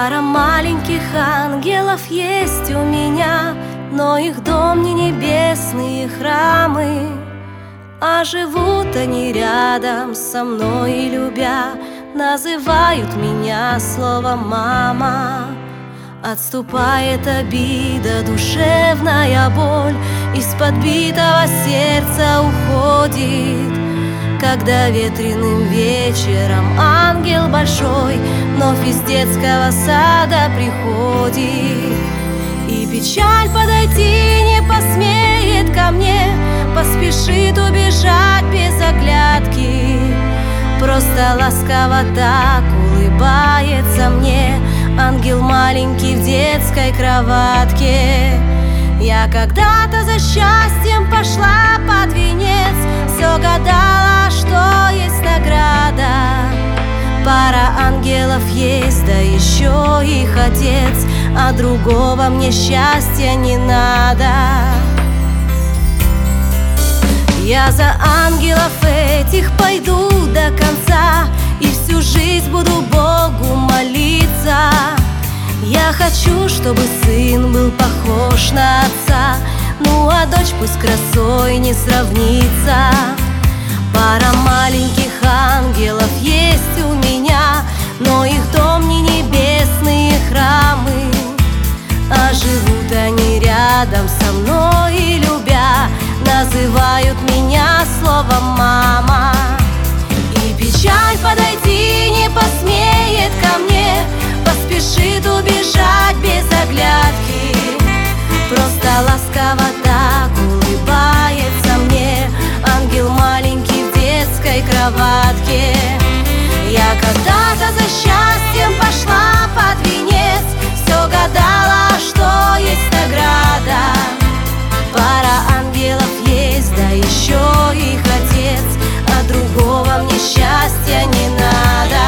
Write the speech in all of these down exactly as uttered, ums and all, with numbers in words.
Пара маленьких ангелов есть у меня, но их дом не небесные храмы, а живут они рядом со мной и, любя, называют меня словом «мама». Отступает обида, душевная боль из подбитого сердца уходит, когда ветреным вечером ангел большой вновь из детского сада приходит. И печаль подойти не посмеет ко мне, поспешит убежать без оглядки. Просто ласково так улыбается мне ангел маленький в детской кроватке. Я когда-то за счастьем пошла под венец, все гадала, что есть награда. Пара ангелов есть, да еще их отец, а другого мне счастья не надо. Я за ангелов этих пойду до конца и всю жизнь буду Богу молиться. Я хочу, чтобы сын был похож на отца, ну а дочь пусть красой не сравнится. Пара маленьких ангелов есть у меня, но их дом не небесные храмы, а живут они рядом со мной и, любя, называют меня словом «мама». И печаль подойти не посмеет ко мне, поспешит убежать без оглядки. Просто ласково так улыбается мне ангел маленький в детской кроватке. Я когда-то за счастьем пошла под венец, все гадала, что есть награда. Пара ангелов есть, да еще их отец, а другого мне счастья не надо.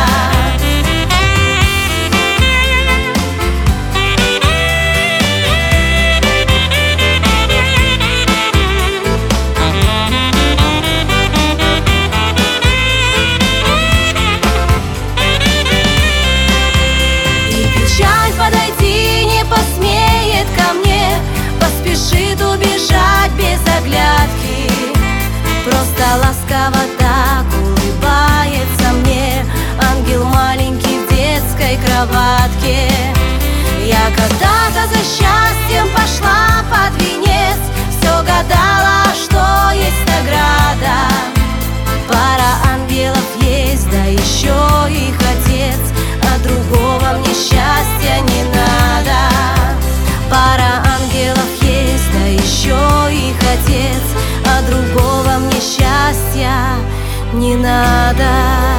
Подойти не посмеет ко мне, поспешит убежать без оглядки. Просто ласково так улыбается мне ангел маленький в детской кроватке. Я когда-то за счастьем пошла под венец, все гадала, что есть награда. Пара ангелов есть, да еще их отец, а другого мне счастья не надо. Пара ангелов есть, да еще их отец, а другого мне счастья не надо.